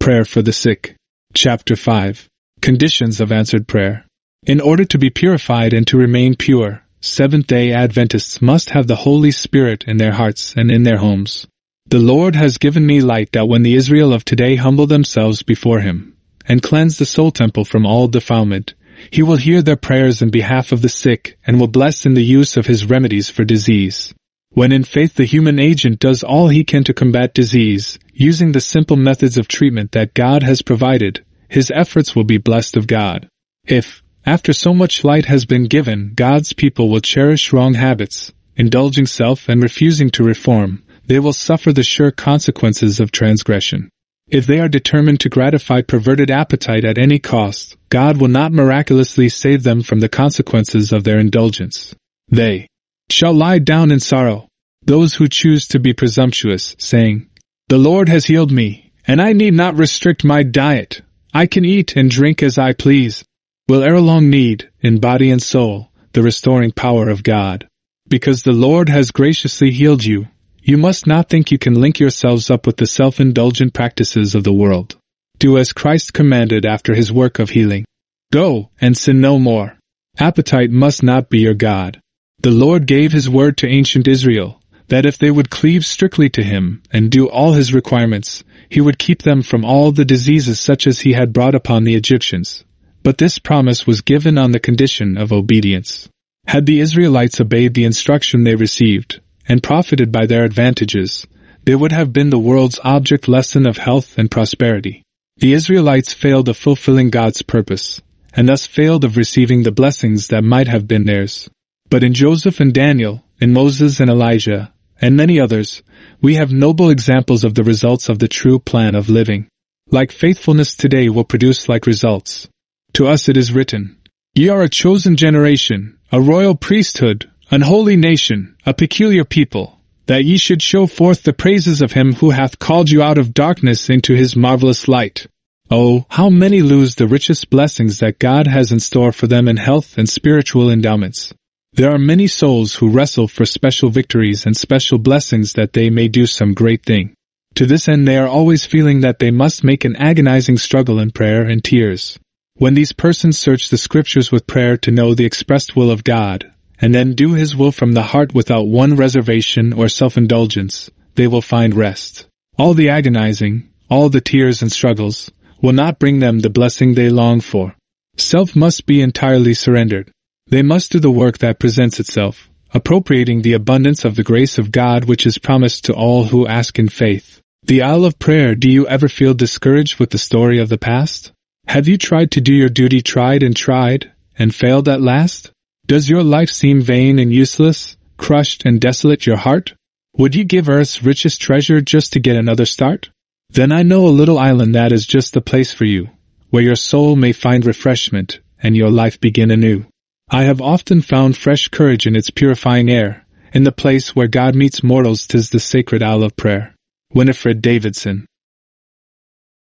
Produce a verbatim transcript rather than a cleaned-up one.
Prayer for the Sick. Chapter five. Conditions of Answered Prayer. In order to be purified and to remain pure, Seventh-day Adventists must have the Holy Spirit in their hearts and in their homes. The Lord has given me light that when the Israel of today humble themselves before Him, and cleanse the soul temple from all defilement, He will hear their prayers in behalf of the sick and will bless in the use of His remedies for disease. When in faith the human agent does all he can to combat disease, using the simple methods of treatment that God has provided, his efforts will be blessed of God. If, after so much light has been given, God's people will cherish wrong habits, indulging self and refusing to reform, they will suffer the sure consequences of transgression. If they are determined to gratify perverted appetite at any cost, God will not miraculously save them from the consequences of their indulgence. They shall lie down in sorrow, those who choose to be presumptuous, saying, "The Lord has healed me, and I need not restrict my diet. I can eat and drink as I please," will ere long need, in body and soul, the restoring power of God. Because the Lord has graciously healed you, you must not think you can link yourselves up with the self-indulgent practices of the world. Do as Christ commanded after His work of healing. Go, and sin no more. Appetite must not be your God. The Lord gave His word to ancient Israel, that if they would cleave strictly to Him and do all His requirements, He would keep them from all the diseases such as He had brought upon the Egyptians. But this promise was given on the condition of obedience. Had the Israelites obeyed the instruction they received, and profited by their advantages, they would have been the world's object lesson of health and prosperity. The Israelites failed of fulfilling God's purpose, and thus failed of receiving the blessings that might have been theirs. But in Joseph and Daniel, in Moses and Elijah, and many others, we have noble examples of the results of the true plan of living. Like faithfulness today will produce like results. To us it is written, "Ye are a chosen generation, a royal priesthood, an holy nation, a peculiar people, that ye should show forth the praises of Him who hath called you out of darkness into His marvelous light." Oh, how many lose the richest blessings that God has in store for them in health and spiritual endowments. There are many souls who wrestle for special victories and special blessings that they may do some great thing. To this end they are always feeling that they must make an agonizing struggle in prayer and tears. When these persons search the Scriptures with prayer to know the expressed will of God, and then do His will from the heart without one reservation or self-indulgence, they will find rest. All the agonizing, all the tears and struggles, will not bring them the blessing they long for. Self must be entirely surrendered. They must do the work that presents itself, appropriating the abundance of the grace of God which is promised to all who ask in faith. The Isle of Prayer. Do you ever feel discouraged with the story of the past? Have you tried to do your duty, tried and tried, and failed at last? Does your life seem vain and useless, crushed and desolate your heart? Would you give earth's richest treasure just to get another start? Then I know a little island that is just the place for you, where your soul may find refreshment and your life begin anew. I have often found fresh courage in its purifying air. In the place where God meets mortals, 'tis the sacred Isle of Prayer. Winifred Davidson.